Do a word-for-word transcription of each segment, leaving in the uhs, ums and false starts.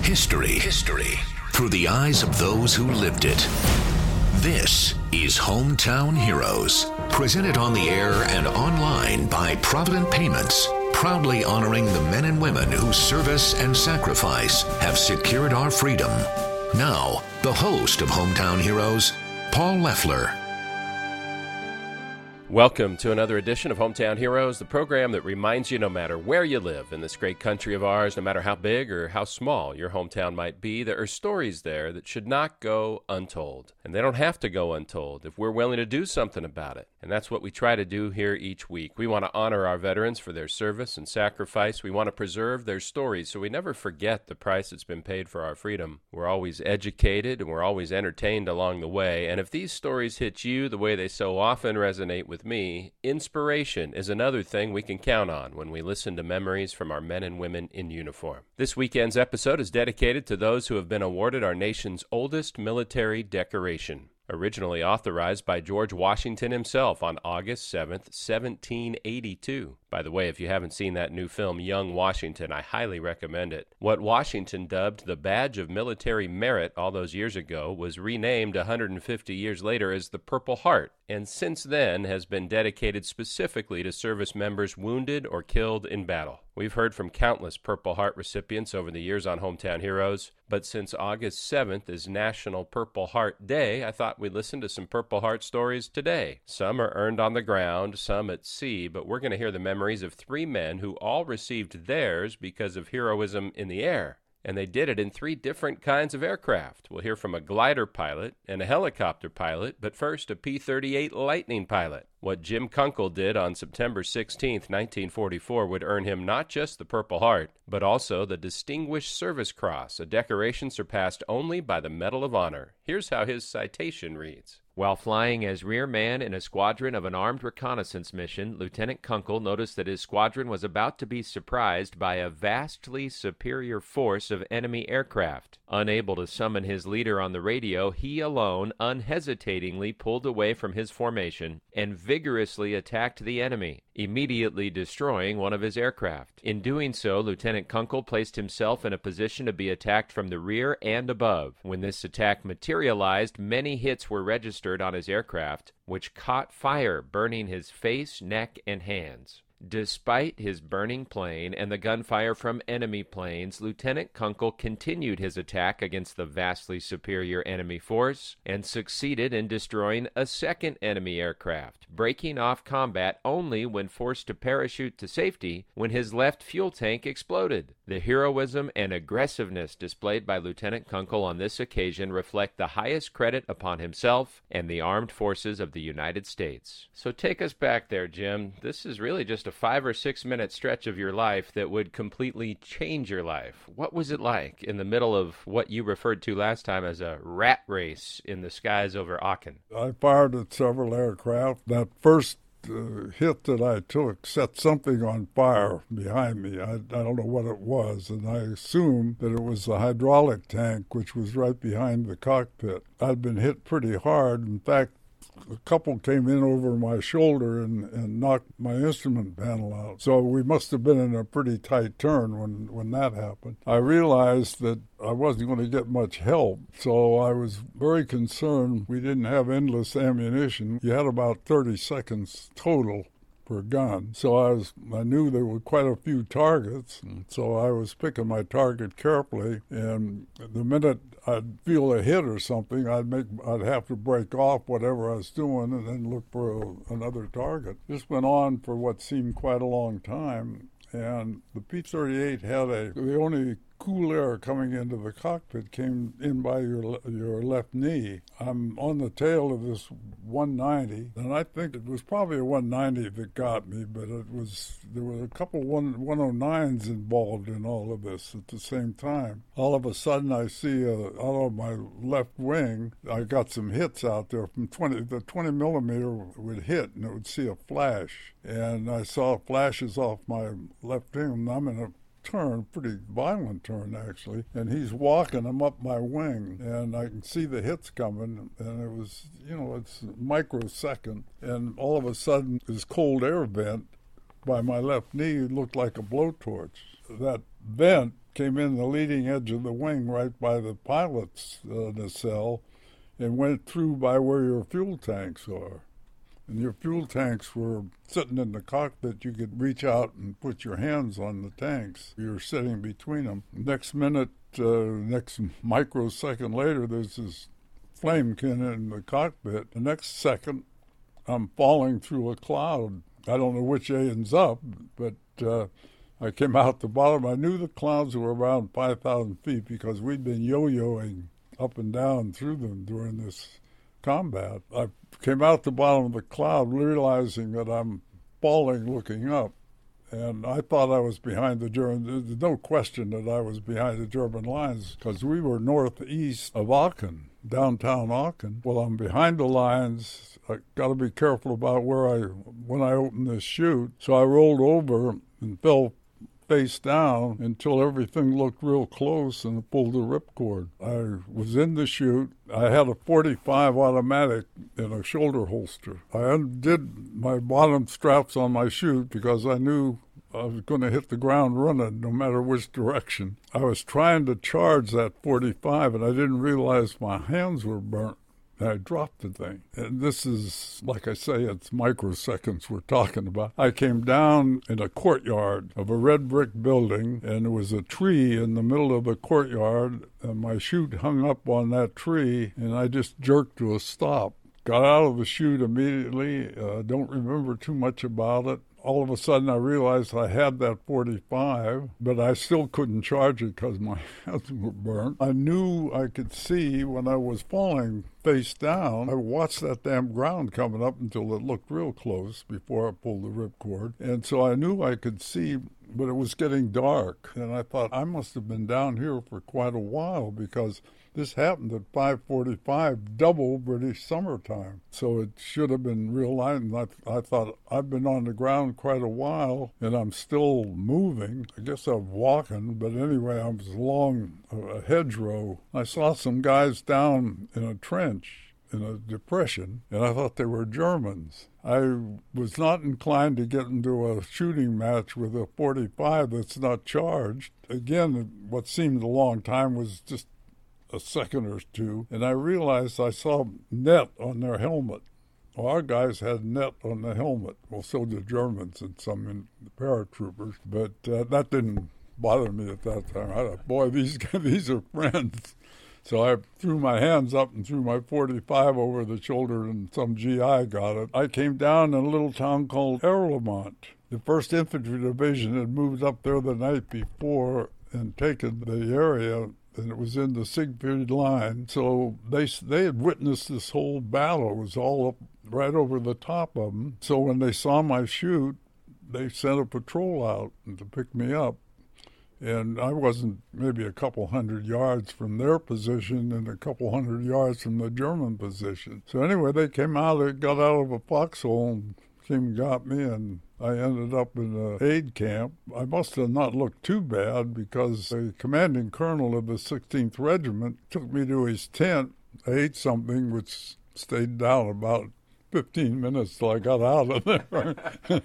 History. History. Through the eyes of those who lived it. This is Hometown Heroes. Presented on the air and online by Provident Payments. Proudly honoring the men and women whose service and sacrifice have secured our freedom. Now, the host of Hometown Heroes, Paul Leffler. Welcome to another edition of Hometown Heroes, the program that reminds you no matter where you live in this great country of ours, no matter how big or how small your hometown might be, there are stories there that should not go untold. And they don't have to go untold if we're willing to do something about it. And that's what we try to do here each week. We want to honor our veterans for their service and sacrifice. We want to preserve their stories so we never forget the price that's been paid for our freedom. We're always educated and we're always entertained along the way. And if these stories hit you the way they so often resonate with me, inspiration is another thing we can count on when we listen to memories from our men and women in uniform. This weekend's episode is dedicated to those who have been awarded our nation's oldest military decoration. Originally authorized by George Washington himself on August seventh, seventeen eighty-two. By the way, if you haven't seen that new film, Young Washington, I highly recommend it. What Washington dubbed the Badge of Military Merit all those years ago was renamed one hundred fifty years later as the Purple Heart, and since then has been dedicated specifically to service members wounded or killed in battle. We've heard from countless Purple Heart recipients over the years on Hometown Heroes, but since August seventh is National Purple Heart Day, I thought we'd listen to some Purple Heart stories today. Some are earned on the ground, some at sea, but we're going to hear the memories of three men who all received theirs because of heroism in the air. And they did it in three different kinds of aircraft. We'll hear from a glider pilot and a helicopter pilot, but first a P thirty-eight Lightning pilot. What Jim Kunkel did on September sixteenth, nineteen forty-four would earn him not just the Purple Heart, but also the Distinguished Service Cross, a decoration surpassed only by the Medal of Honor. Here's how his citation reads. While flying as rear man in a squadron of an armed reconnaissance mission, Lieutenant Kunkel noticed that his squadron was about to be surprised by a vastly superior force of enemy aircraft. Unable to summon his leader on the radio, he alone unhesitatingly pulled away from his formation and vigorously attacked the enemy, immediately destroying one of his aircraft. In doing so, Lieutenant Kunkel placed himself in a position to be attacked from the rear and above. When this attack materialized, many hits were registered on his aircraft, which caught fire, burning his face, neck, and hands. Despite his burning plane and the gunfire from enemy planes, Lieutenant Kunkel continued his attack against the vastly superior enemy force and succeeded in destroying a second enemy aircraft, breaking off combat only when forced to parachute to safety when his left fuel tank exploded. The heroism and aggressiveness displayed by Lieutenant Kunkel on this occasion reflect the highest credit upon himself and the armed forces of the United States. So take us back there, Jim. This is really just a five or six minute stretch of your life that would completely change your life. What was it like in the middle of what you referred to last time as a rat race in the skies over Aachen? I fired at several aircraft. That first uh, hit that I took set something on fire behind me. I, I don't know what it was, and I assumed that it was the hydraulic tank, which was right behind the cockpit. I'd been hit pretty hard. In fact, a couple came in over my shoulder and, and knocked my instrument panel out. So we must have been in a pretty tight turn when, when that happened. I realized that I wasn't going to get much help, so I was very concerned. We didn't have endless ammunition. You had about thirty seconds total per gun. So I was, I knew there were quite a few targets, and so I was picking my target carefully, and the minute I'd feel a hit or something, I'd make, I'd have to break off whatever I was doing and then look for a, another target. This went on for what seemed quite a long time, and the P thirty-eight had a, the only cool air coming into the cockpit came in by your your left knee. I'm on the tail of this one ninety, and I think it was probably a one ninety that got me, but it was there were a couple one, 109s involved in all of this at the same time. All of a sudden, I see uh, out of my left wing, I got some hits out there from twenty. The twenty millimeter would hit, and it would see a flash, and I saw flashes off my left wing. And I'm in a turn, pretty violent turn actually, and he's walking him up my wing, and I can see the hits coming, and it was, you know, it's a microsecond, and all of a sudden this cold air vent by my left knee looked like a blowtorch. That vent came in the leading edge of the wing right by the pilot's uh, nacelle and went through by where your fuel tanks are. And your fuel tanks were sitting in the cockpit. You could reach out and put your hands on the tanks. You were sitting between them. Next minute, uh, next microsecond later, there's this flamekin in the cockpit. The next second, I'm falling through a cloud. I don't know which ends up, but uh, I came out the bottom. I knew the clouds were around five thousand feet because we'd been yo-yoing up and down through them during this combat. I came out the bottom of the cloud realizing that I'm falling looking up. And I thought I was behind the German. There's no question that I was behind the German lines because we were northeast of Aachen, downtown Aachen. Well, I'm behind the lines. I got to be careful about where I, when I open this chute. So I rolled over and fell face down until everything looked real close and pulled the ripcord. I was in the chute. I had a forty-five automatic in a shoulder holster. I undid my bottom straps on my chute because I knew I was going to hit the ground running no matter which direction. I was trying to charge that forty-five and I didn't realize my hands were burnt. I dropped the thing. And this is, like I say, it's microseconds we're talking about. I came down in a courtyard of a red brick building, and there was a tree in the middle of the courtyard, and my chute hung up on that tree, and I just jerked to a stop. Got out of the chute immediately. Uh, don't remember too much about it. All of a sudden, I realized I had that forty-five, but I still couldn't charge it because my hands were burnt. I knew I could see when I was falling face down. I watched that damn ground coming up until it looked real close before I pulled the ripcord. And so I knew I could see, but it was getting dark. And I thought, I must have been down here for quite a while because this happened at five forty-five, double British summertime. So it should have been real light. And I, I thought, I've been on the ground quite a while, and I'm still moving. I guess I'm walking, but anyway, I was along a hedgerow. I saw some guys down in a trench, in a depression, and I thought they were Germans. I was not inclined to get into a shooting match with a forty-five that's not charged. Again, what seemed a long time was just a second or two, and I realized I saw net on their helmet. Well, our guys had net on the helmet. Well, so did Germans and some in the paratroopers, but uh, that didn't bother me at that time. I thought, boy, these these are friends. So I threw my hands up and threw my forty-five over the shoulder, and some G I got it. I came down in a little town called Erlemont. The first Infantry Division had moved up there the night before and taken the area, and it was in the Siegfried line. So they they had witnessed this whole battle. It was all up right over the top of them. So when they saw my chute, they sent a patrol out to pick me up. And I wasn't maybe a couple hundred yards from their position and a couple hundred yards from the German position. So anyway, they came out, they got out of a foxhole and came and got me, and I ended up in an aid camp. I must have not looked too bad because the commanding colonel of the sixteenth Regiment took me to his tent. I ate something which stayed down about fifteen minutes till I got out of there.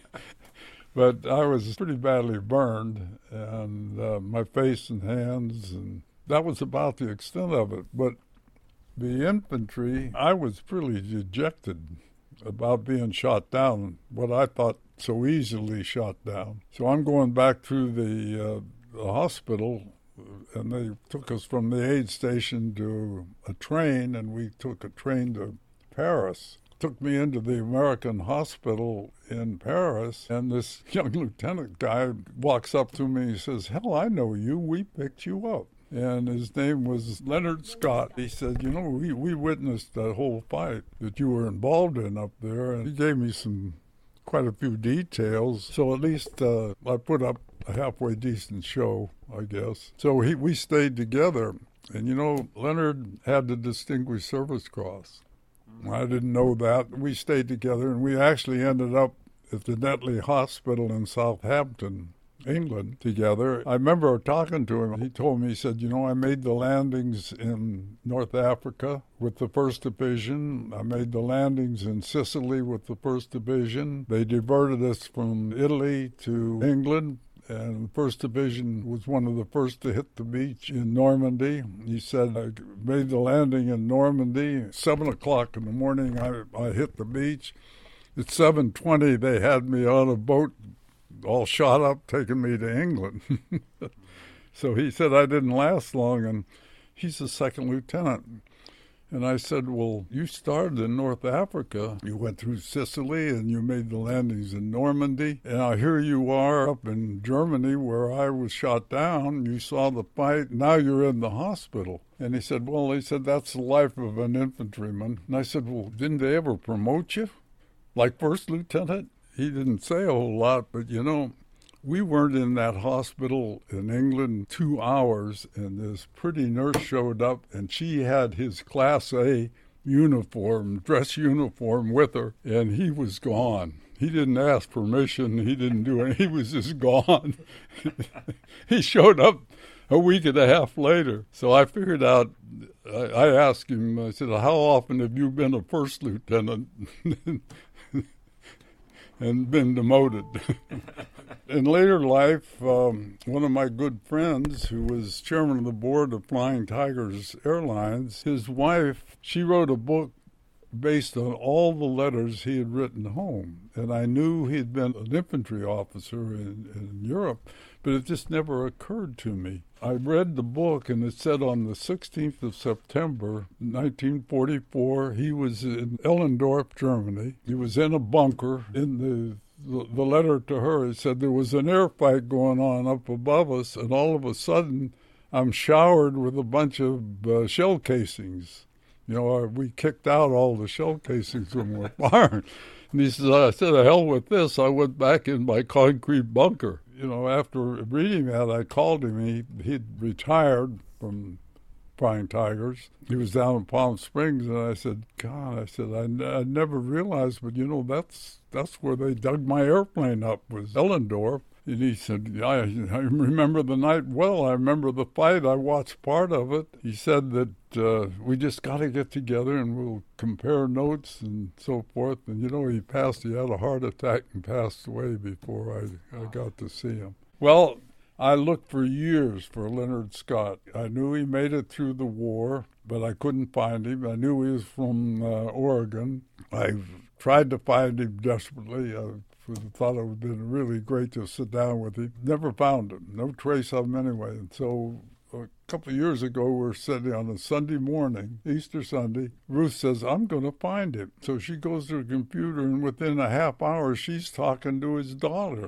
But I was pretty badly burned, and uh, my face and hands, and that was about the extent of it. But the infantry, I was pretty dejected about being shot down, what I thought so easily shot down. So I'm going back through the, uh, the hospital, and they took us from the aid station to a train, and we took a train to Paris. Took me into the American hospital in Paris, and this young lieutenant guy walks up to me and he says, "Hell, I know you. We picked you up." And his name was Leonard Scott. He said, "You know, we, we witnessed that whole fight that you were involved in up there." And he gave me some, quite a few details. So at least uh, I put up a halfway decent show, I guess. So he, we stayed together. And, you know, Leonard had the Distinguished Service Cross. I didn't know that. We stayed together, and we actually ended up at the Netley Hospital in Southampton, England, together. I remember talking to him. He told me, he said, "You know, I made the landings in North Africa with the first Division. I made the landings in Sicily with the first Division. They diverted us from Italy to England, and the First Division was one of the first to hit the beach in Normandy. He said, I made the landing in Normandy. seven o'clock in the morning, I, I hit the beach. At seven twenty, they had me on a boat all shot up, taking me to England. So he said I didn't last long, and he's a second lieutenant. And I said, well, you started in North Africa. You went through Sicily, and you made the landings in Normandy. And now here you are up in Germany where I was shot down. You saw the fight. Now you're in the hospital. And he said, well, he said, that's the life of an infantryman. And I said, well, didn't they ever promote you like first lieutenant? He didn't say a whole lot, but, you know, we weren't in that hospital in England two hours, and this pretty nurse showed up, and she had his Class A uniform, dress uniform with her, and he was gone. He didn't ask permission. He didn't do anything. He was just gone. He showed up a week and a half later. So I figured out, I, I asked him, I said, how often have you been a first lieutenant and been demoted? In later life, um, one of my good friends, who was chairman of the board of Flying Tigers Airlines, his wife, she wrote a book based on all the letters he had written home. And I knew he'd been an infantry officer in, in Europe, but it just never occurred to me. I read the book, and it said on the sixteenth of September, nineteen forty-four, he was in Ellendorf, Germany. He was in a bunker. In the, the, the letter to her, it said there was an air fight going on up above us, and all of a sudden, I'm showered with a bunch of uh, shell casings. You know, we kicked out all the shell casings when we were firing. And he said, I said, the hell with this. I went back in my concrete bunker. You know, after reading that, I called him. He, he'd retired from Flying Tigers. He was down in Palm Springs, and I said, God, I said, I, I never realized, but, you know, that's that's where they dug my airplane up, was Ellendorf. And he said, I, I remember the night well. I remember the fight. I watched part of it. He said that uh, we just got to get together and we'll compare notes and so forth. And, you know, he passed. He had a heart attack and passed away before I, I got to see him. Well, I looked for years for Leonard Scott. I knew he made it through the war, but I couldn't find him. I knew he was from uh, Oregon. I tried to find him desperately. I thought it would have been really great to sit down with him. Never found him. No trace of him anyway. And so a couple of years ago, we were sitting on a Sunday morning, Easter Sunday. Ruth says, I'm going to find him. So she goes to her computer, and within a half hour, she's talking to his daughter.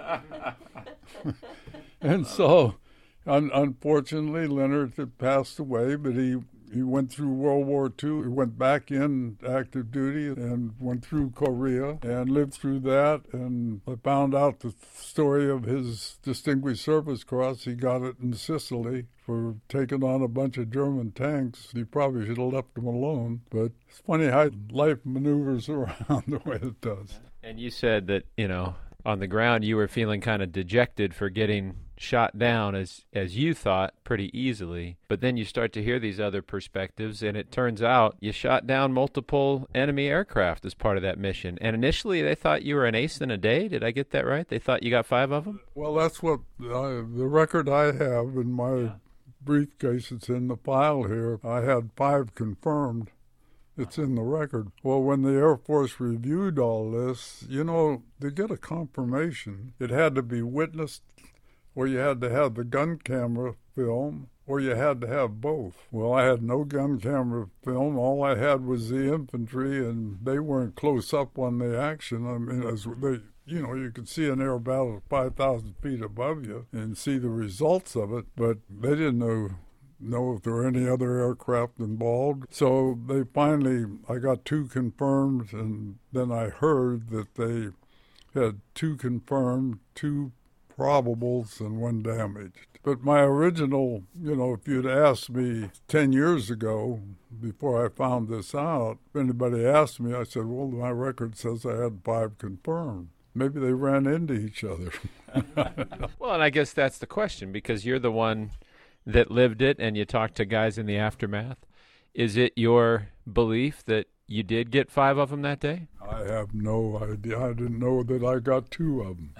And so, un- unfortunately, Leonard had passed away, but he He went through World War Two. He went back in active duty and went through Korea and lived through that. And I found out the story of his Distinguished Service Cross. He got it in Sicily for taking on a bunch of German tanks. He probably should have left them alone. But it's funny how life maneuvers around the way it does. And you said that, you know, on the ground you were feeling kind of dejected for getting shot down, as as you thought, pretty easily. But then you start to hear these other perspectives, and it turns out you shot down multiple enemy aircraft as part of that mission. And initially they thought you were an ace in a day. Did I get that right? They thought you got five of them? Well, that's what I, the record I have in my yeah. briefcase. It's in the file here. I had five confirmed. It's in the record. Well, when the Air Force reviewed all this, you know, to get a confirmation, it had to be witnessed, or you had to have the gun camera film, or you had to have both. Well, I had no gun camera film. All I had was the infantry, and they weren't close up on the action. I mean, as they, you know, you could see an air battle five thousand feet above you and see the results of it, but they didn't know know if there were any other aircraft involved. So they finally, I got two confirmed, and then I heard that they had two confirmed, two probables, and one damaged. But my original, you know, if you'd asked me ten years ago, before I found this out, if anybody asked me, I said, well, my record says I had five confirmed. Maybe they ran into each other. Well, and I guess that's the question, because you're the one that lived it, and you talked to guys in the aftermath. Is it your belief that You did get five of them that day? I have no idea. I didn't know that I got two of them.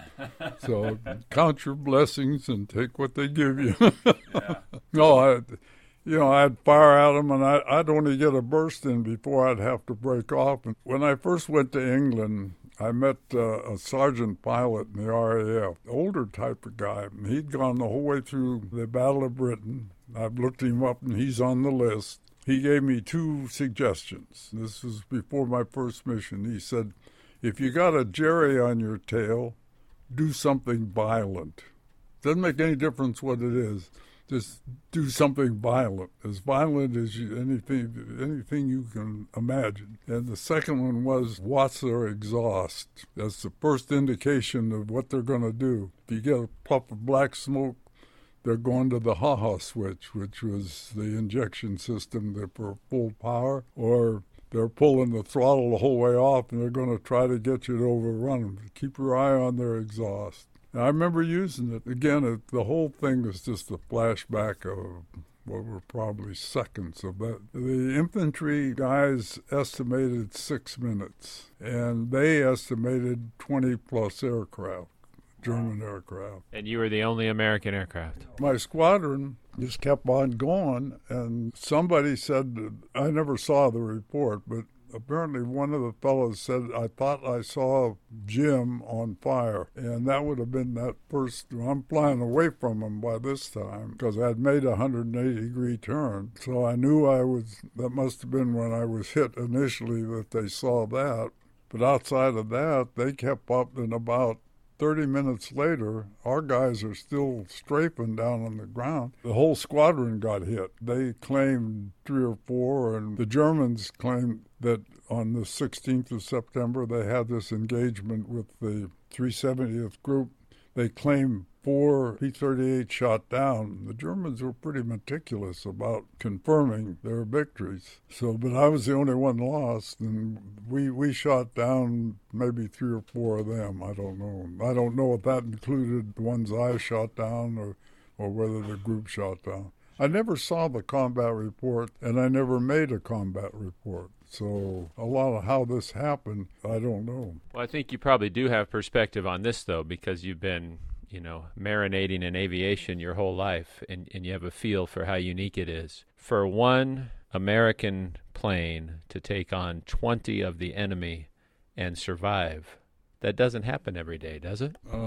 So count your blessings and take what they give you. Yeah. No, I, you know, I'd fire at them, and I, I'd only get a burst in before I'd have to break off. And when I first went to England, I met uh, a sergeant pilot in the R A F, older type of guy. He'd gone the whole way through the Battle of Britain. I've looked him up, and he's on the list. He gave me two suggestions. This was before my first mission. He said, if you got a Jerry on your tail, do something violent. Doesn't make any difference what it is. Just do something violent, as violent as you, anything anything you can imagine. And the second one was watch their exhaust. That's the first indication of what they're going to do. If you get a puff of black smoke, they're going to the ha-ha switch, which was the injection system that for full power, or they're pulling the throttle the whole way off, and they're going to try to get you to overrun them. Keep your eye on their exhaust. And I remember using it. Again, it, the whole thing was just a flashback of what were probably seconds of that. The infantry guys estimated six minutes, and they estimated twenty-plus aircraft. German aircraft. And you were the only American aircraft. My squadron just kept on going, and somebody said, I never saw the report, but apparently one of the fellows said, I thought I saw Jim on fire. And that would have been that first, I'm flying away from him by this time, because I'd made a one hundred eighty degree turn. So I knew I was, that must have been when I was hit initially that they saw that. But outside of that, they kept up, and about thirty minutes later, our guys are still strafing down on the ground. The whole squadron got hit. They claimed three or four, and the Germans claimed that on the sixteenth of September, they had this engagement with the three seventieth Group. They claimed four P thirty-eight shot down. The Germans were pretty meticulous about confirming their victories. So, but I was the only one lost, and we, we shot down maybe three or four of them. I don't know. I don't know if that included the ones I shot down or, or whether the group shot down. I never saw the combat report, and I never made a combat report. So a lot of how this happened, I don't know. Well, I think you probably do have perspective on this, though, because you've been, you know, marinating in aviation your whole life, and, and you have a feel for how unique it is. For one American plane to take on twenty of the enemy and survive, that doesn't happen every day, does it? Uh.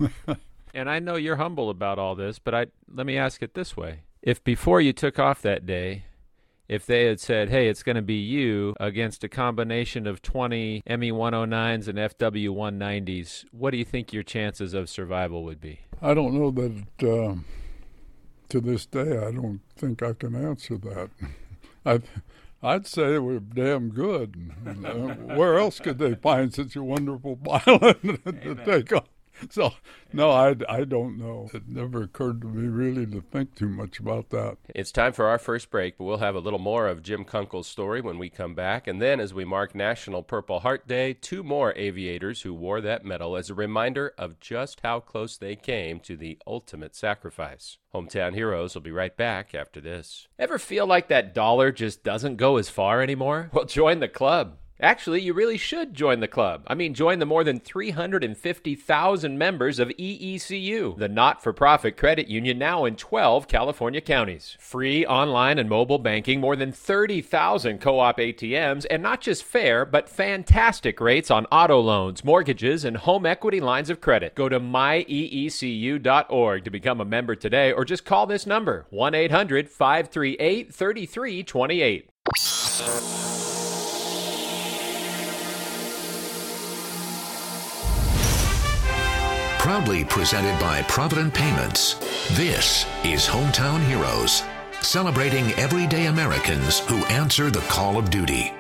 And I know you're humble about all this, but I let me ask it this way. If before you took off that day, if they had said, hey, it's going to be you against a combination of twenty M E one oh nines and F W one nineties, what do you think your chances of survival would be? I don't know that, uh, to this day, I don't think I can answer that. I'd, I'd say we're damn good. Uh, where else could they find such a wonderful pilot to take off? So, no, I, I don't know. It never occurred to me really to think too much about that. It's time for our first break, but we'll have a little more of Jim Kunkel's story when we come back. And then as we mark National Purple Heart Day, two more aviators who wore that medal as a reminder of just how close they came to the ultimate sacrifice. Hometown Heroes will be right back after this. Ever feel like that dollar just doesn't go as far anymore? Well, join the club. Actually, you really should join the club. I mean, join the more than three hundred fifty thousand members of E E C U, the not-for-profit credit union now in twelve California counties. Free online and mobile banking, more than thirty thousand co-op A T Ms, and not just fair, but fantastic rates on auto loans, mortgages, and home equity lines of credit. Go to my e e c u dot org to become a member today, or just call this number, one eight hundred, five three eight, three three two eight. Proudly presented by Provident Payments, this is Hometown Heroes, celebrating everyday Americans who answer the call of duty.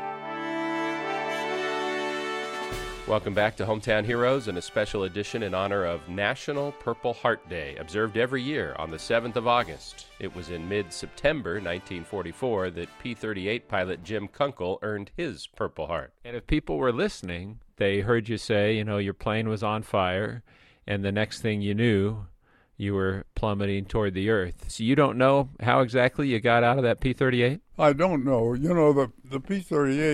Welcome back to Hometown Heroes and a special edition in honor of National Purple Heart Day, observed every year on the seventh of August. It was in mid-September nineteen forty-four that P thirty-eight pilot Jim Kunkel earned his Purple Heart. And if people were listening, they heard you say, you know, your plane was on fire, and the next thing you knew, you were plummeting toward the earth. So you don't know how exactly you got out of that P thirty-eight? I don't know. You know, the, the P thirty-eight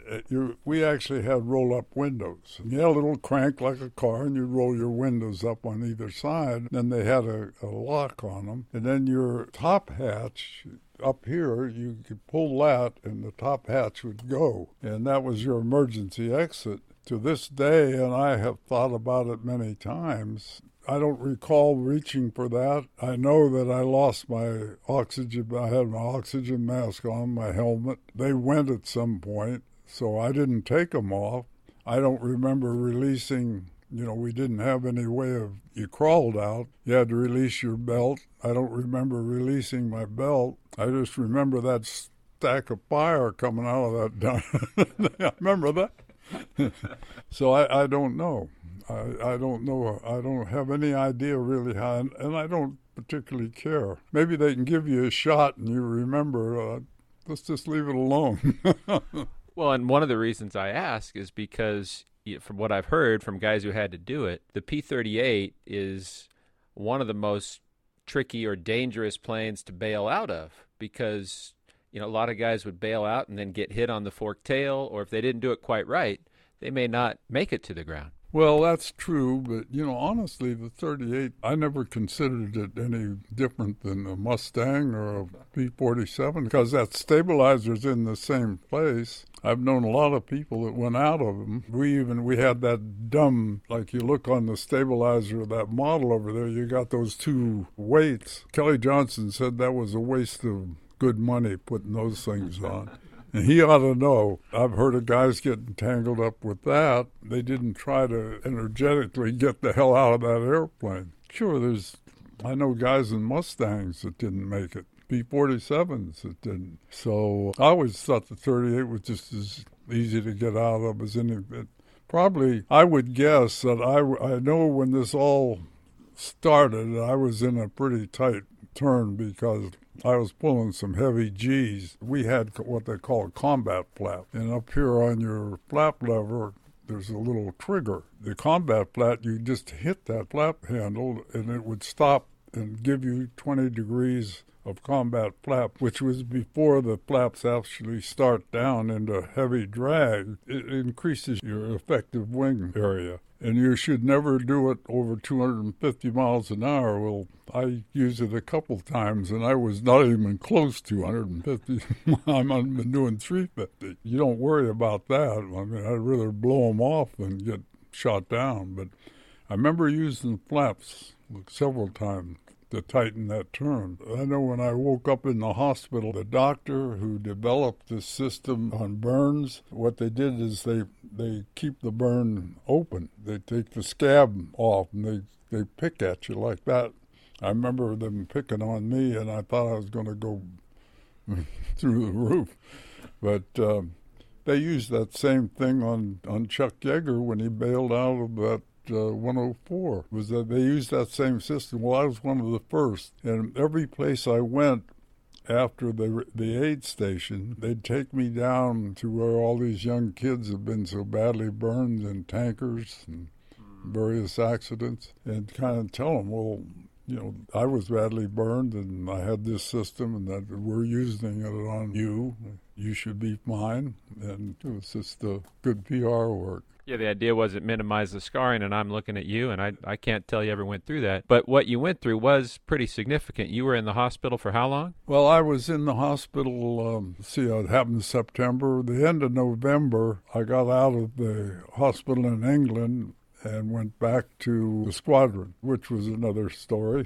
you, we actually had roll-up windows. You had a little crank like a car, and you roll your windows up on either side. Then they had a, a lock on them. And then your top hatch up here, you could pull that, and the top hatch would go. And that was your emergency exit. To this day, and I have thought about it many times, I don't recall reaching for that. I know that I lost my oxygen. I had my oxygen mask on, my helmet. They went at some point, so I didn't take them off. I don't remember releasing, you know, we didn't have any way of, you crawled out. You had to release your belt. I don't remember releasing my belt. I just remember that stack of fire coming out of that. I remember that. So I, I don't know. I, I don't know. I don't have any idea really how, and, and I don't particularly care. Maybe they can give you a shot and you remember, uh, let's just leave it alone. Well, and one of the reasons I ask is because from what I've heard from guys who had to do it, the P thirty-eight is one of the most tricky or dangerous planes to bail out of because, you know, a lot of guys would bail out and then get hit on the forked tail, or if they didn't do it quite right, they may not make it to the ground. Well, that's true, but, you know, honestly, the thirty-eight, I never considered it any different than a Mustang or a P forty-seven because that stabilizer's in the same place. I've known a lot of people that went out of them. We even, we had that dumb, like you look on the stabilizer of that model over there, you got those two weights. Kelly Johnson said that was a waste of good money putting those things on. And he ought to know. I've heard of guys getting tangled up with that. They didn't try to energetically get the hell out of that airplane. Sure, there's, I know guys in Mustangs that didn't make it, P forty-sevens that didn't. So I always thought the thirty-eight was just as easy to get out of as any. Probably, I would guess that I, I know when this all started, I was in a pretty tight turn because I was pulling some heavy G's. We had what they call a combat flap. And up here on your flap lever, there's a little trigger. The combat flap, you just hit that flap handle and it would stop and give you twenty degrees of combat flap, which was before the flaps actually start down into heavy drag. It increases your effective wing area. And you should never do it over two hundred fifty miles an hour. Well, I used it a couple times, and I was not even close to one hundred fifty. I'm been doing three fifty. You don't worry about that. I mean, I'd rather blow them off than get shot down. But I remember using flaps several times to tighten that turn. I know when I woke up in the hospital, the doctor who developed this system on burns, what they did is they they keep the burn open. They take the scab off and they, they pick at you like that. I remember them picking on me and I thought I was going to go through the roof. But um, they used that same thing on, on Chuck Yeager when he bailed out of that Uh, one oh four, was that they used that same system. Well, I was one of the first, and every place I went after the the aid station, they'd take me down to where all these young kids have been so badly burned in tankers and various accidents, and kind of tell them, well, you know, I was badly burned, and I had this system, and that we're using it on you. You should be fine, and it was just a good P R work. Yeah, the idea was it minimized the scarring, and I'm looking at you, and I I can't tell you ever went through that. But what you went through was pretty significant. You were in the hospital for how long? Well, I was in the hospital, um, see, it happened in September. The end of November, I got out of the hospital in England and went back to the squadron, which was another story.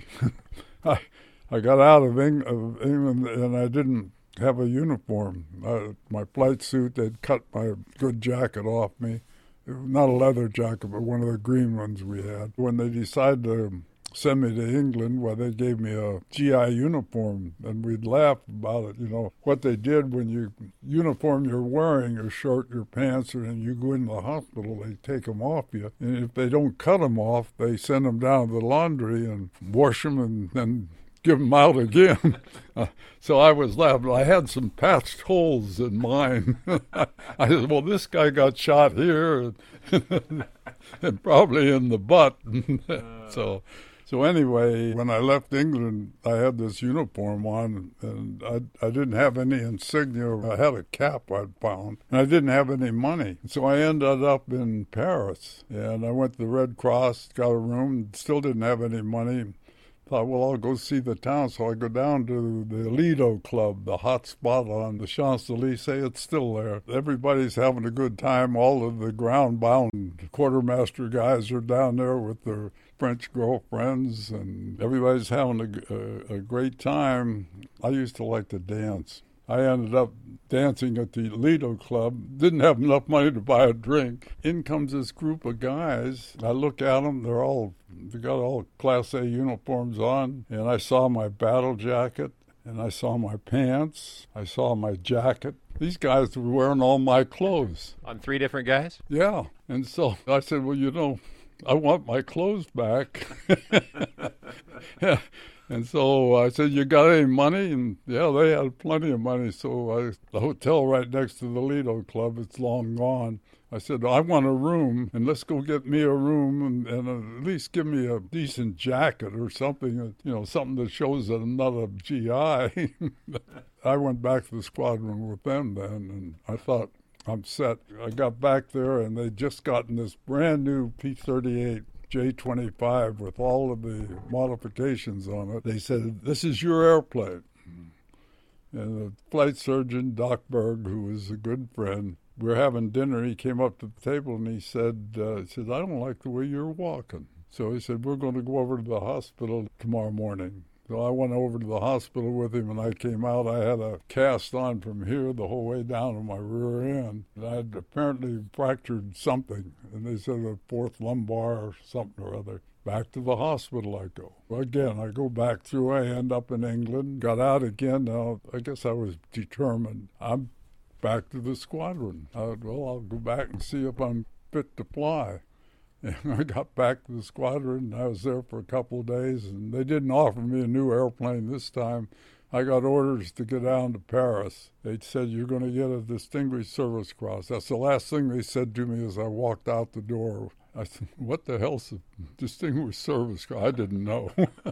I I got out of, Eng- of England, and I didn't have a uniform. I, my flight suit, they'd cut my good jacket off me. Not a leather jacket, but one of the green ones we had. When they decided to send me to England, well, they gave me a G I uniform, and we'd laugh about it. You know, what they did when you uniform you're wearing, your shirt, your pants, and you go into the hospital, they take them off you. And if they don't cut them off, they send them down to the laundry and wash them and then give them out again. uh, so I was laughing. I had some patched holes in mine. I said, well, this guy got shot here and, and probably in the butt. So So anyway, when I left England, I had this uniform on, and I, I didn't have any insignia. I had a cap I'd found, and I didn't have any money. So I ended up in Paris, and I went to the Red Cross, got a room, still didn't have any money. Thought, well, I'll go see the town. So I go down to the Lido Club, the hot spot on the Champs-Élysées. It's still there. Everybody's having a good time. All of the ground-bound quartermaster guys are down there with their French girlfriends, and everybody's having a, a, a great time. I used to like to dance. I ended up dancing at the Lido Club. Didn't have enough money to buy a drink. In comes this group of guys. I look at them. They're all, they got all Class A uniforms on. And I saw my battle jacket, and I saw my pants. I saw my jacket. These guys were wearing all my clothes. On three different guys? Yeah. And so I said, well, you know, I want my clothes back. Yeah. And so I said, you got any money? And yeah, they had plenty of money. So I, the hotel right next to the Lido Club, it's long gone. I said, I want a room, and let's go get me a room, and, and at least give me a decent jacket or something, you know, something that shows that I'm not a G I. I went back to the squadron with them then, and I thought, I'm set. I got back there, and they'd just gotten this brand new P thirty-eight J twenty-five with all of the modifications on it. They said, this is your airplane. And the flight surgeon, Doc Berg, who was a good friend, we were having dinner. He came up to the table and he said, uh, he said, I don't like the way you're walking. So he said, we're going to go over to the hospital tomorrow morning. So I went over to the hospital with him, and I came out. I had a cast on from here the whole way down to my rear end. And I had apparently fractured something, and they said a fourth lumbar or something or other. Back to the hospital I go. Again, I go back through. I end up in England, got out again. Now, I guess I was determined. I'm back to the squadron. I, well, I'll go back and see if I'm fit to fly. And I got back to the squadron, and I was there for a couple of days, and they didn't offer me a new airplane this time. I got orders to go down to Paris. They said, you're going to get a Distinguished Service Cross. That's the last thing they said to me as I walked out the door. I said, what the hell's a Distinguished Service Cross? I didn't know.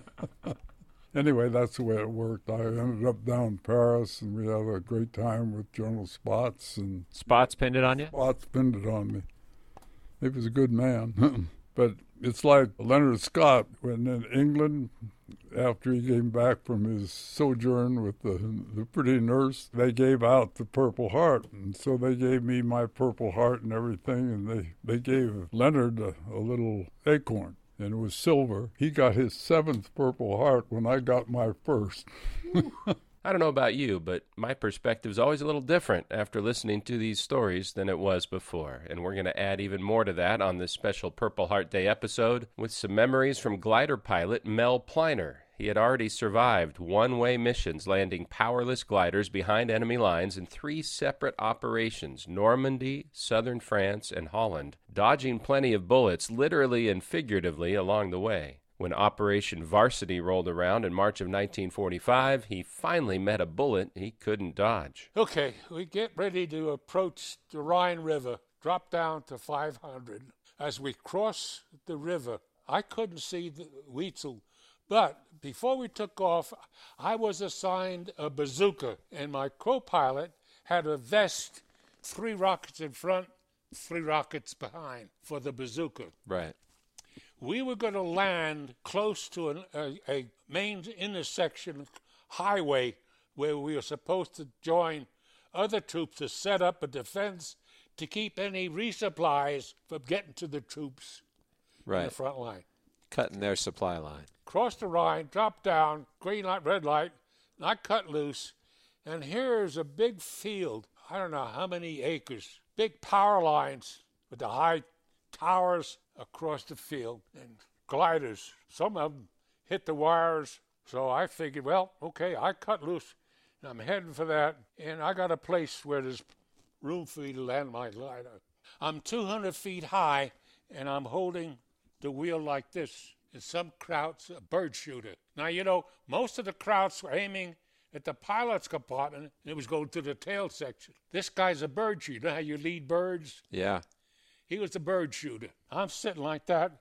Anyway, that's the way it worked. I ended up down in Paris, and we had a great time with General Spots. And Spots pinned it on you? Spots pinned it on me. He was a good man. But it's like Leonard Scott, when in England, after he came back from his sojourn with the, the pretty nurse, they gave out the Purple Heart. And so they gave me my Purple Heart and everything, and they, they gave Leonard a, a little acorn, and it was silver. He got his seventh Purple Heart when I got my first. I don't know about you, but my perspective is always a little different after listening to these stories than it was before. And we're going to add even more to that on this special Purple Heart Day episode with some memories from glider pilot Mel Pliner. He had already survived one-way missions landing powerless gliders behind enemy lines in three separate operations, Normandy, southern France, and Holland, dodging plenty of bullets, literally and figuratively, along the way. When Operation Varsity rolled around in March of nineteen forty-five, he finally met a bullet he couldn't dodge. Okay, we get ready to approach the Rhine River, drop down to five hundred. As we cross the river, I couldn't see the Weitzel, but before we took off, I was assigned a bazooka, and my co-pilot had a vest, three rockets in front, three rockets behind for the bazooka. Right. We were going to land close to an, a, a main intersection highway where we were supposed to join other troops to set up a defense to keep any resupplies from getting to the troops right. in the front line. Cutting their supply line. Cross the Rhine, drop down, green light, red light, and I cut loose, and here's a big field, I don't know how many acres, big power lines with the high towers across the field, and gliders. Some of them hit the wires, so I figured, well, okay, I cut loose, and I'm heading for that, and I got a place where there's room for me to land my glider. I'm two hundred feet high, and I'm holding the wheel like this, and some Kraut's a bird shooter. Now, you know, most of the Krauts were aiming at the pilot's compartment, and it was going to the tail section. This guy's a bird shooter. You know how you lead birds? Yeah. He was a bird shooter. I'm sitting like that,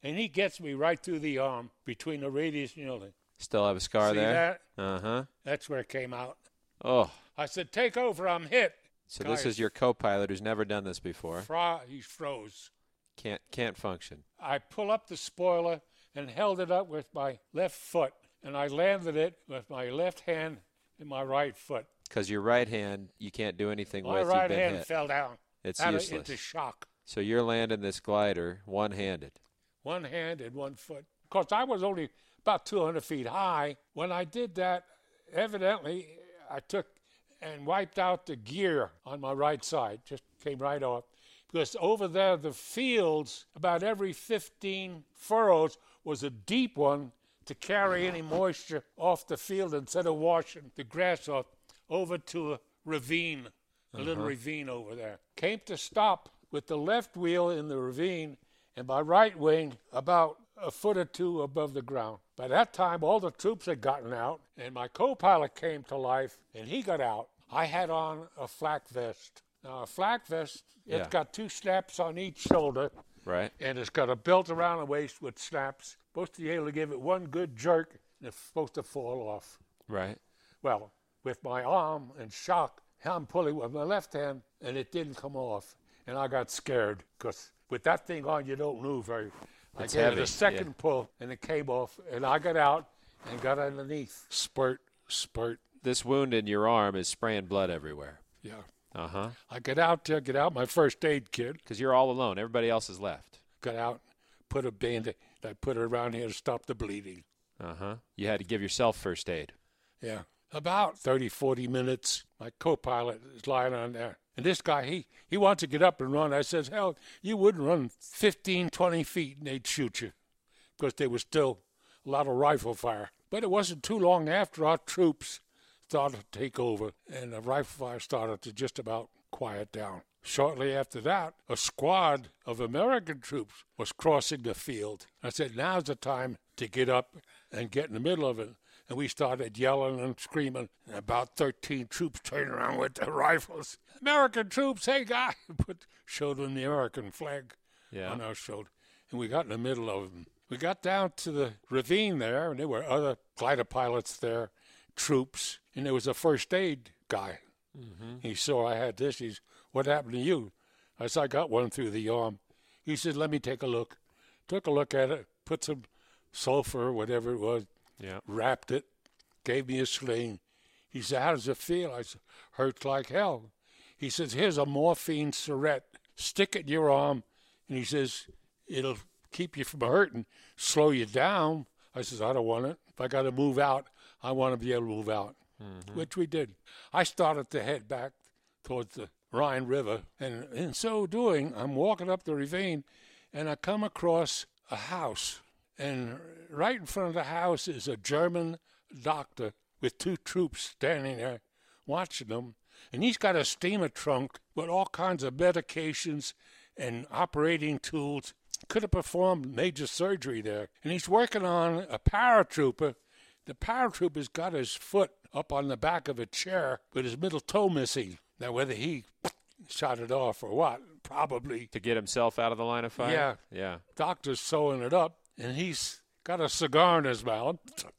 and he gets me right through the arm between the radius and ulna. Still have a scar See there? that? Uh-huh. That's where it came out. Oh. I said, take over, I'm hit. So Guy this is your co-pilot who's never done this before. Fro- he froze. Can't can't function. I pull up the spoiler and held it up with my left foot, and I landed it with my left hand and my right foot. Because your right hand, you can't do anything My with. right You've been hand hit. fell down. It's out of- useless. into shock. So you're landing this glider one-handed. One hand and one foot. Of course, I was only about two hundred feet high. When I did that, evidently, I took and wiped out the gear on my right side. Just came right off. Because over there, the fields, about every fifteen furrows, was a deep one to carry any moisture off the field instead of washing the grass off over to a ravine, a uh-huh. little ravine over there. Came to stop with the left wheel in the ravine and my right wing about a foot or two above the ground. By that time, all the troops had gotten out, and my co-pilot came to life, and he got out. I had on a flak vest. Now, a flak vest, it's Yeah. got two snaps on each shoulder, Right. and it's got a belt around the waist with snaps. Supposed to be able to give it one good jerk, and it's supposed to fall off. Right. Well, with my arm in shock, I'm pulling with my left hand, and it didn't come off. And I got scared, because with that thing on, you don't move very. I It's gave heavy, it a second yeah. pull, and it came off, and I got out and got underneath. Spurt, spurt. This wound in your arm is spraying blood everywhere. Yeah. Uh-huh. I get out there, get out my first aid kit, Because you're all alone. Everybody else is left. got out, put a band-aid, I put it around here to stop the bleeding. Uh-huh. You had to give yourself first aid. Yeah. About thirty, forty minutes, my co-pilot is lying on there. And this guy, he, he wants to get up and run. I says, hell, you wouldn't run fifteen, twenty feet and they'd shoot you. Because there was still a lot of rifle fire. But it wasn't too long after our troops started to take over, and the rifle fire started to just about quiet down. Shortly after that, a squad of American troops was crossing the field. I said, now's the time to get up and get in the middle of it. And we started yelling and screaming. And about thirteen troops turned around with their rifles. American troops, hey, guy! Put, showed them the American flag Yeah. on our shoulder. And we got in the middle of them. We got down to the ravine there, and there were other glider pilots there, troops, and there was a first aid guy. Mm-hmm. He saw I had this. He's, what happened to you? I said, I got one through the arm. He said, let me take a look. Took a look at it, put some sulfur, whatever it was, Yeah. wrapped it, gave me a sling. He said, how does it feel? I said, hurts like hell. He says, here's a morphine syringe. Stick it in your arm. And he says, it'll keep you from hurting, slow you down. I says, I don't want it. If I got to move out, I want to be able to move out, mm-hmm. which we did. I started to head back towards the Rhine River. And in so doing, I'm walking up the ravine, and I come across a house. And right in front of the house is a German doctor with two troops standing there watching them. And he's got a steamer trunk with all kinds of medications and operating tools. Could have performed major surgery there. And he's working on a paratrooper. The paratrooper's got his foot up on the back of a chair with his middle toe missing. Now, whether he shot it off or what, probably. To get himself out of the line of fire? Yeah. Yeah. Doctor's sewing it up, and he's got a cigar in his mouth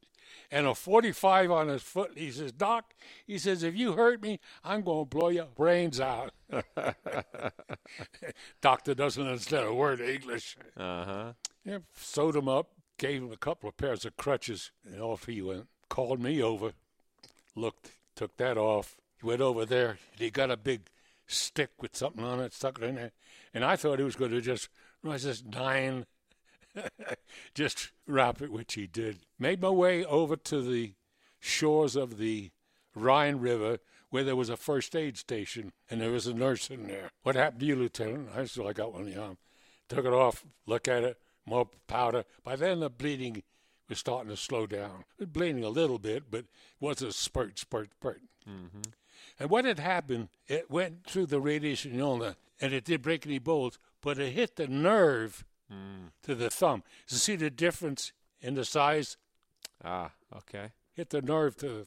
and a forty-five on his foot. He says, Doc, he says, if you hurt me, I'm going to blow your brains out. Doctor doesn't understand a word of English. Uh-huh. Yeah, sewed him up, gave him a couple of pairs of crutches, and off he went. Called me over, looked, took that off. He went over there, and he got a big stick with something on it, stuck it in there. And I thought he was going to just, I says, nine, just wrap it, which he did. Made my way over to the shores of the Rhine River, where there was a first aid station, and there was a nurse in there. What happened to you, Lieutenant? I said, I got one in the arm. Took it off, look at it, more powder. By then, the bleeding was starting to slow down. It was bleeding a little bit, but it wasn't a spurt, spurt, spurt. Mm-hmm. And what had happened, it went through the radius and ulna, and it didn't break any bones, but it hit the nerve mm. to the thumb. You see the difference in the size? Ah, okay. Hit the nerve to the thumb.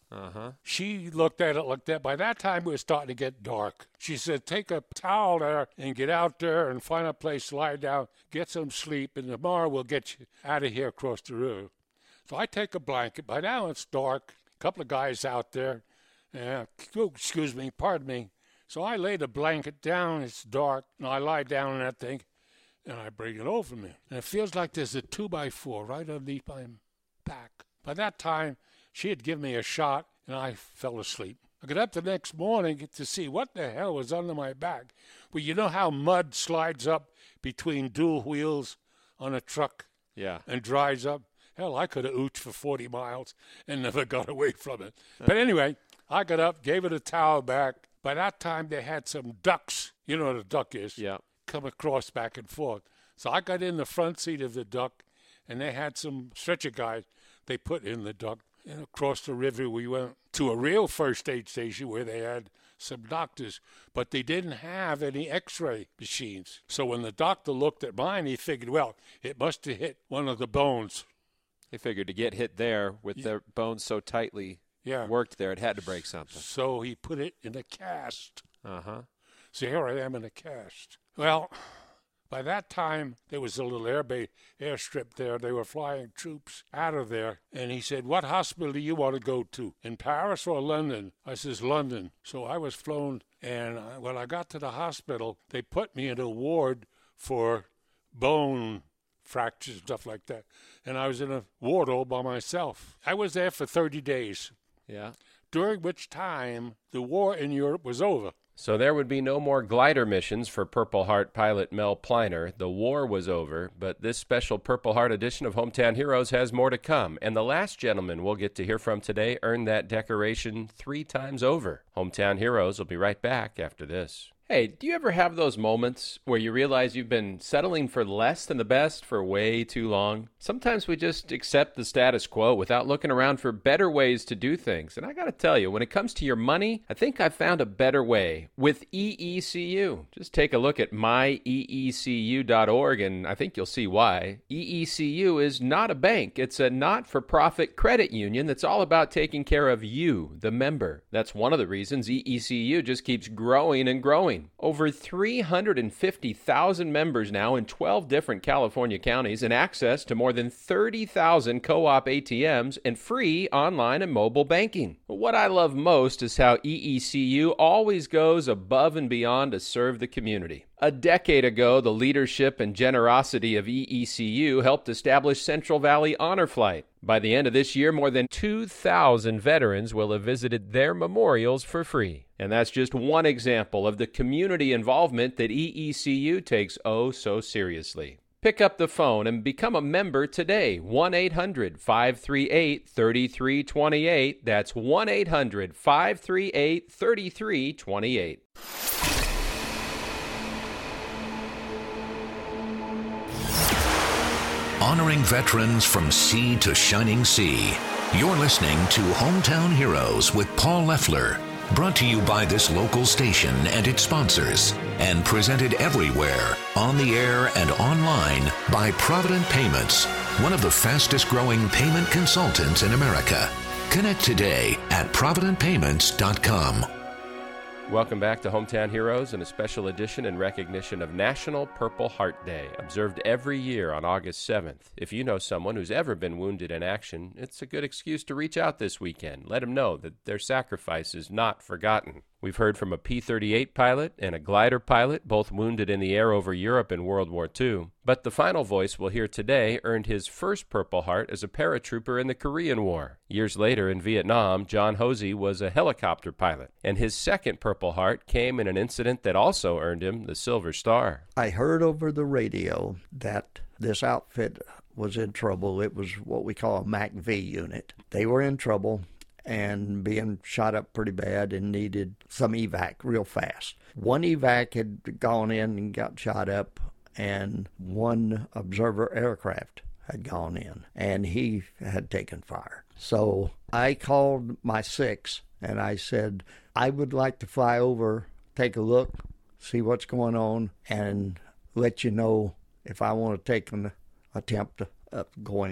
Uh-huh. She looked at it like that. By that time, it was starting to get dark. She said, take a towel there and get out there and find a place, lie down, get some sleep, and tomorrow we'll get you out of here across the river. So I take a blanket. By now it's dark. A couple of guys out there. Uh, oh, excuse me, pardon me. So I lay the blanket down. It's dark, and I lie down in that thing, and I bring it over me. And it feels like there's a two by four right underneath my back. By that time, she had given me a shot, and I fell asleep. I got up the next morning to see what the hell was under my back. Well, you know how mud slides up between dual wheels on a truck? Yeah. And dries up? Hell, I could have ooched for forty miles and never got away from it. But anyway, I got up, gave it a towel back. By that time, they had some ducks. You know what a duck is? Yeah. Come across back and forth. So I got in the front seat of the duck, and they had some stretcher guys they put in the duck. And across the river, we went to a real first aid station where they had some doctors, but they didn't have any x-ray machines. So when the doctor looked at mine, he figured, well, it must have hit one of the bones. They figured to get hit there with Yeah. their bones so tightly Yeah. worked there, it had to break something. So he put it in a cast. Uh-huh. So here I am in a cast. Well, by that time, there was a little air base, airstrip there. They were flying troops out of there. And he said, what hospital do you want to go to, in Paris or London? I says, London. So I was flown, and I, when I got to the hospital, they put me in a ward for bone fractures and stuff like that. And I was in a ward all by myself. I was there for thirty days, Yeah. during which time the war in Europe was over. So there would be no more glider missions for Purple Heart pilot Mel Pliner. The war was over, but this special Purple Heart edition of Hometown Heroes has more to come. And the last gentleman we'll get to hear from today earned that decoration three times over. Hometown Heroes will be right back after this. Hey, do you ever have those moments where you realize you've been settling for less than the best for way too long? Sometimes we just accept the status quo without looking around for better ways to do things. And I got to tell you, when it comes to your money, I think I've found a better way with E E C U. Just take a look at my E E C U dot org and I think you'll see why. E E C U is not a bank. It's a not-for-profit credit union that's all about taking care of you, the member. That's one of the reasons E E C U just keeps growing and growing. Over three hundred fifty thousand members now in twelve different California counties and access to more than thirty thousand co-op A T Ms and free online and mobile banking. What I love most is how E E C U always goes above and beyond to serve the community. A decade ago, the leadership and generosity of E E C U helped establish Central Valley Honor Flight. By the end of this year, more than two thousand veterans will have visited their memorials for free. And that's just one example of the community involvement that E E C U takes oh so seriously. Pick up the phone and become a member today. one eight hundred five three eight three three two eight. That's one eight hundred five three eight three three two eight. Honoring veterans from sea to shining sea. You're listening to Hometown Heroes with Paul Leffler. Brought to you by this local station and its sponsors. And presented everywhere, on the air and online, by Provident Payments, one of the fastest growing payment consultants in America. Connect today at provident payments dot com. Welcome back to Hometown Heroes and a special edition in recognition of National Purple Heart Day, observed every year on August seventh. If you know someone who's ever been wounded in action, it's a good excuse to reach out this weekend. Let them know that their sacrifice is not forgotten. We've heard from a P thirty-eight pilot and a glider pilot, both wounded in the air over Europe in World War Two. But the final voice we'll hear today earned his first Purple Heart as a paratrooper in the Korean War. Years later in Vietnam, John Hosey was a helicopter pilot, and his second Purple Heart came in an incident that also earned him the Silver Star. I heard over the radio that this outfit was in trouble. It was what we call a M A C V unit. They were in trouble and being shot up pretty bad and needed some evac real fast. One evac had gone in and got shot up, and one observer aircraft had gone in, and he had taken fire. So I called my six, and I said, I would like to fly over, take a look, see what's going on, and let you know if I want to take an attempt of going in.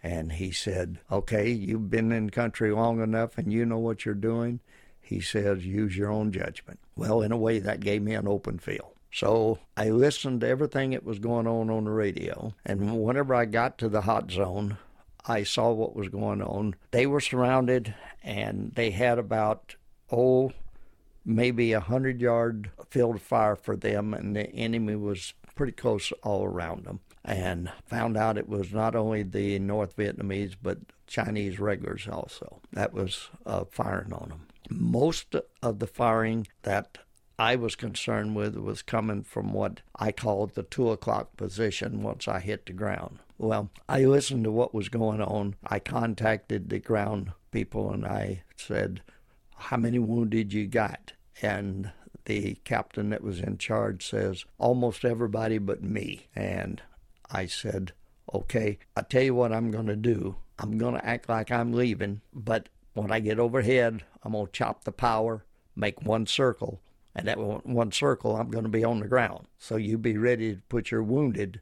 And he said, okay, you've been in the country long enough and you know what you're doing. He says, use your own judgment. Well, in a way, that gave me an open field. So I listened to everything that was going on on the radio. And whenever I got to the hot zone, I saw what was going on. They were surrounded, and they had about, oh, maybe a hundred-yard field of fire for them, and the enemy was pretty close all around them. And found out it was not only the North Vietnamese, but Chinese regulars also. That was uh, firing on them. Most of the firing that I was concerned with was coming from what I called the two o'clock position once I hit the ground. Well, I listened to what was going on. I contacted the ground people and I said, how many wounded you got? And the captain that was in charge says, almost everybody but me. And I said, okay, I'll tell you what I'm going to do. I'm going to act like I'm leaving, but when I get overhead, I'm going to chop the power, make one circle, and that one circle, I'm going to be on the ground. So you be ready to put your wounded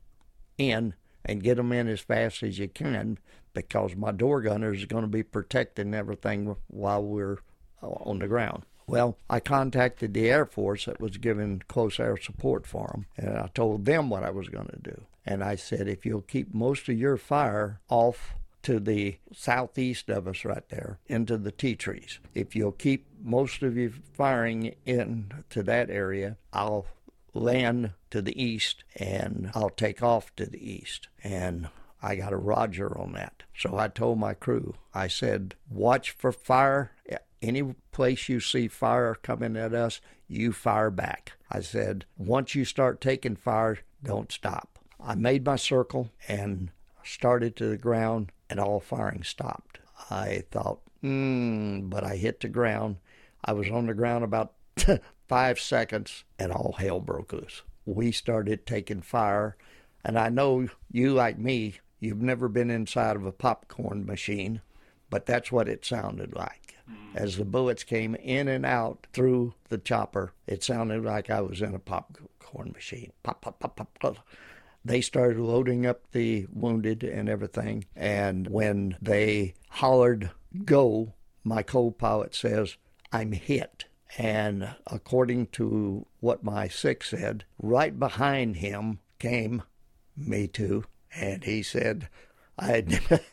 in and get them in as fast as you can, because my door gunners are going to be protecting everything while we're on the ground. Well, I contacted the Air Force that was giving close air support for them, and I told them what I was going to do. And I said, if you'll keep most of your fire off to the southeast of us right there, into the tea trees, if you'll keep most of your firing in to that area, I'll land to the east and I'll take off to the east. And I got a roger on that. So I told my crew, I said, watch for fire. Any place you see fire coming at us, you fire back. I said, once you start taking fire, don't stop. I made my circle and started to the ground, and all firing stopped. I thought, hmm, but I hit the ground. I was on the ground about five seconds, and all hell broke loose. We started taking fire, and I know you, like me, you've never been inside of a popcorn machine, but that's what it sounded like. As the bullets came in and out through the chopper, it sounded like I was in a popcorn machine. Pop, pop, pop, pop, pop. They started loading up the wounded and everything, and when they hollered, go, my co-pilot says, I'm hit. And according to what my six said, right behind him came me too, and he said, I had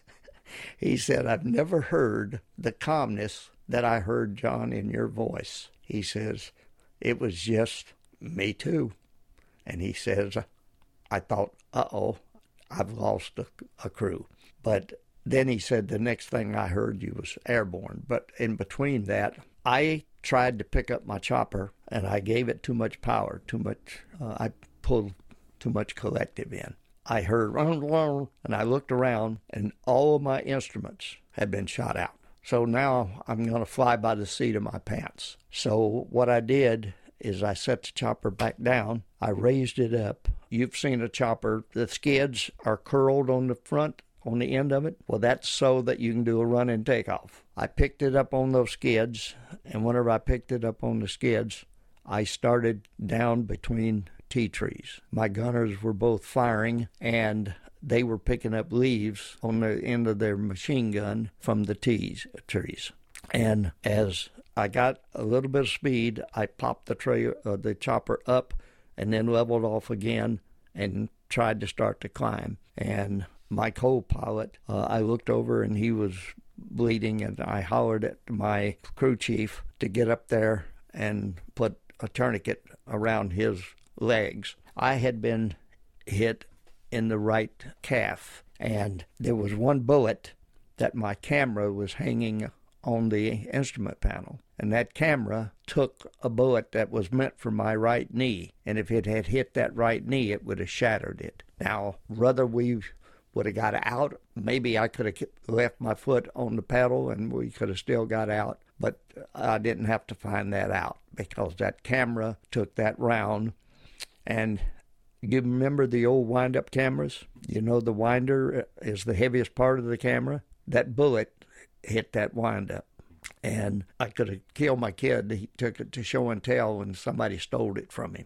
he said, I've never heard the calmness that I heard, John, in your voice. He says, it was just me too. And he says, I thought, uh-oh, I've lost a, a crew. But then he said, the next thing I heard you was airborne. But in between that, I tried to pick up my chopper, and I gave it too much power, too much, uh, I pulled too much collective in. I heard, and I looked around, and all of my instruments had been shot out. So now I'm going to fly by the seat of my pants. So what I did is I set the chopper back down. I raised it up. You've seen a chopper. The skids are curled on the front, on the end of it. Well, that's so that you can do a run and takeoff. I picked it up on those skids, and whenever I picked it up on the skids, I started down between tea trees. My gunners were both firing, and they were picking up leaves on the end of their machine gun from the teas, trees. And as I got a little bit of speed, I popped the tray, uh, the chopper up and then leveled off again and tried to start to climb. And my co-pilot, uh, I looked over and he was bleeding, and I hollered at my crew chief to get up there and put a tourniquet around his legs. I had been hit in the right calf, and there was one bullet that my camera was hanging on the instrument panel, and that camera took a bullet that was meant for my right knee, and if it had hit that right knee, it would have shattered it. Now, whether we would have got out, maybe I could have left my foot on the pedal and we could have still got out, but I didn't have to find that out because that camera took that round. And you remember the old wind-up cameras? You know the winder is the heaviest part of the camera? That bullet hit that wind-up. And I could have killed my kid. He took it to show and tell when somebody stole it from him.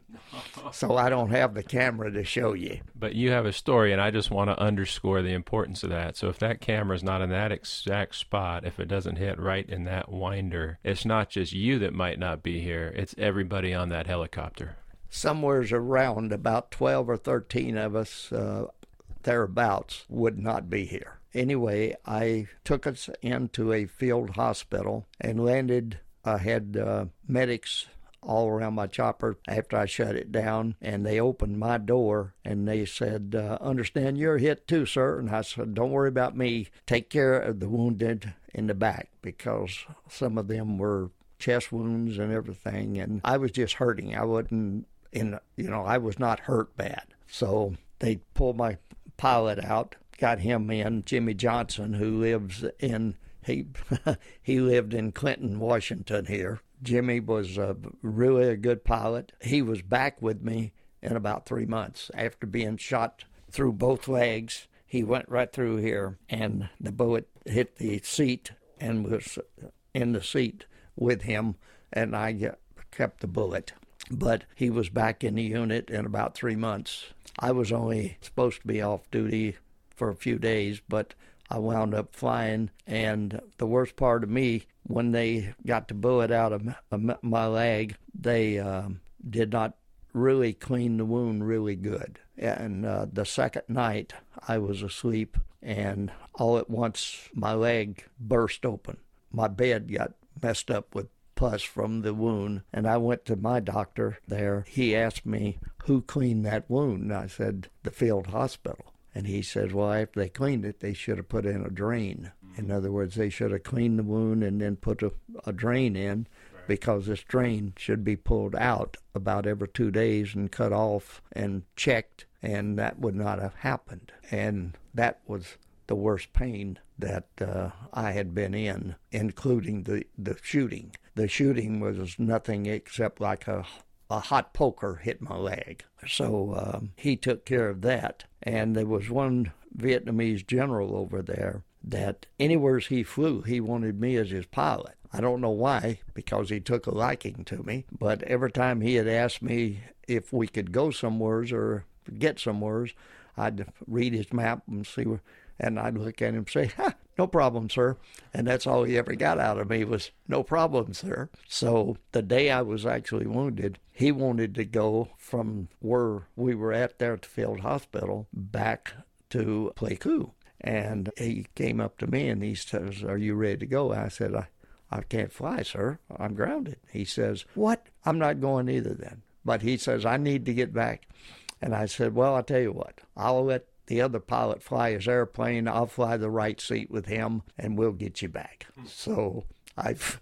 So I don't have the camera to show you. But you have a story, and I just want to underscore the importance of that. So if that camera's not in that exact spot, if it doesn't hit right in that winder, it's not just you that might not be here. It's everybody on that helicopter. Somewhere's around about twelve or thirteen of us, uh, thereabouts, would not be here. Anyway, I took us into a field hospital and landed. I had uh, medics all around my chopper after I shut it down, and they opened my door and they said, uh, understand you're hit too, sir. And I said, don't worry about me. Take care of the wounded in the back, because some of them were chest wounds and everything, and I was just hurting. I wasn't in, you know, I was not hurt bad. So they pulled my pilot out, got him in, Jimmy Johnson, who lives in, he he lived in Clinton, Washington here. Jimmy was a, really a good pilot. He was back with me in about three months after being shot through both legs. He went right through here, and the bullet hit the seat and was in the seat with him, and I kept the bullet. But he was back in the unit in about three months. I was only supposed to be off duty for a few days, but I wound up flying, and the worst part of me, when they got the bullet out of my leg, they um, did not really clean the wound really good. And uh, the second night, I was asleep, and all at once, my leg burst open. My bed got messed up with pus from the wound, and I went to my doctor there. He asked me, who cleaned that wound? And I said, the field hospital. And he said, well, after they cleaned it, they should have put in a drain. In other words, they should have cleaned the wound and then put a, a drain in, right, because this drain should be pulled out about every two days and cut off and checked, and that would not have happened. And that was the worst pain that uh, I had been in, including the, the shooting. The shooting was nothing except like a a hot poker hit my leg. So um, he took care of that. And there was one Vietnamese general over there that anywhere he flew, he wanted me as his pilot. I don't know why, because he took a liking to me. But every time he had asked me if we could go somewheres or get somewheres, I'd read his map and see where, and I'd look at him and say, ha, no problem, sir. And that's all he ever got out of me was, no problem, sir. So the day I was actually wounded, he wanted to go from where we were at there at the field hospital back to Pleiku. And he came up to me and he says, are you ready to go? I said, I, I can't fly, sir. I'm grounded. He says, what? I'm not going either then. But he says, I need to get back. And I said, well, I'll tell you what. I'll let the other pilot fly his airplane. I'll fly the right seat with him, and we'll get you back. So I've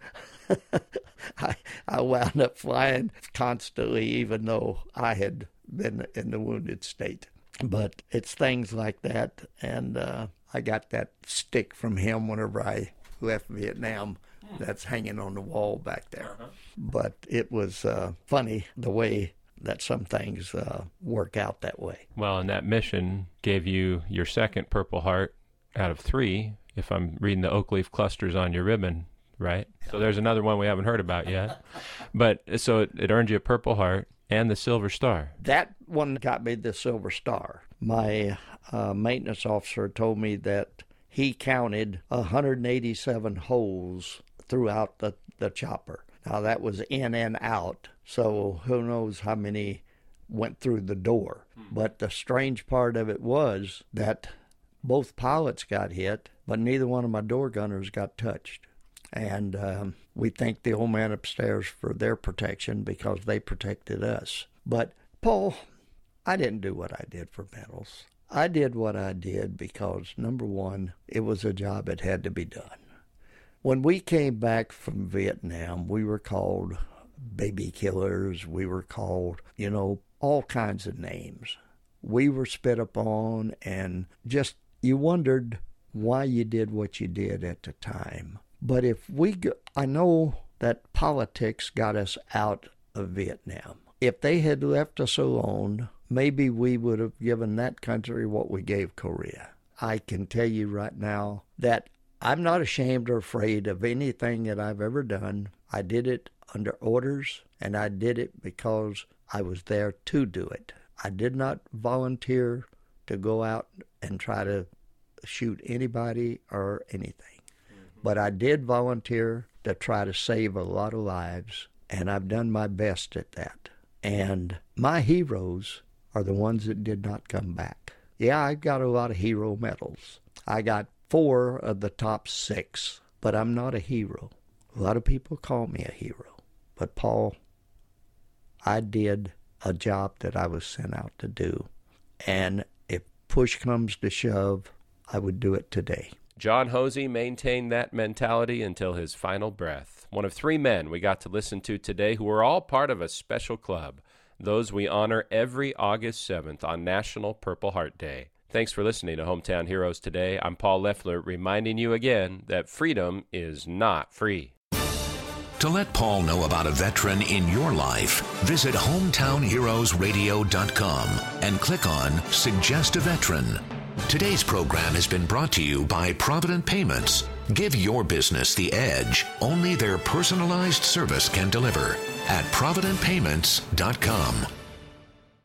I, I wound up flying constantly, even though I had been in the wounded state. But it's things like that, and uh, I got that stick from him whenever I left Vietnam. That's hanging on the wall back there. Uh-huh. But it was uh, funny the way that some things uh, work out that way. Well, and that mission gave you your second Purple Heart out of three, if I'm reading the oak leaf clusters on your ribbon, right? So there's another one we haven't heard about yet. But so it, it earned you a Purple Heart and the Silver Star. That one got me the Silver Star. My uh, maintenance officer told me that he counted one hundred eighty-seven holes throughout the, the chopper. Now, that was in and out, so who knows how many went through the door. But the strange part of it was that both pilots got hit, but neither one of my door gunners got touched. And um, we thank the old man upstairs for their protection because they protected us. But, Paul, I didn't do what I did for medals. I did what I did because, number one, it was a job that had to be done. When we came back from Vietnam, we were called baby killers. We were called, you know, all kinds of names. We were spit upon, and just, you wondered why you did what you did at the time. But if we, go, I know that politics got us out of Vietnam. If they had left us alone, maybe we would have given that country what we gave Korea. I can tell you right now that I'm not ashamed or afraid of anything that I've ever done. I did it under orders, and I did it because I was there to do it. I did not volunteer to go out and try to shoot anybody or anything. Mm-hmm. But I did volunteer to try to save a lot of lives, and I've done my best at that. And my heroes are the ones that did not come back. Yeah, I got a lot of hero medals. I got four of the top six, but I'm not a hero. A lot of people call me a hero. But Paul, I did a job that I was sent out to do. And if push comes to shove, I would do it today. John Hosey maintained that mentality until his final breath. One of three men we got to listen to today who are all part of a special club, those we honor every August seventh on National Purple Heart Day. Thanks for listening to Hometown Heroes today. I'm Paul Leffler, reminding you again that freedom is not free. To let Paul know about a veteran in your life, visit hometown heroes radio dot com and click on Suggest a Veteran. Today's program has been brought to you by Provident Payments. Give your business the edge only their personalized service can deliver at provident payments dot com.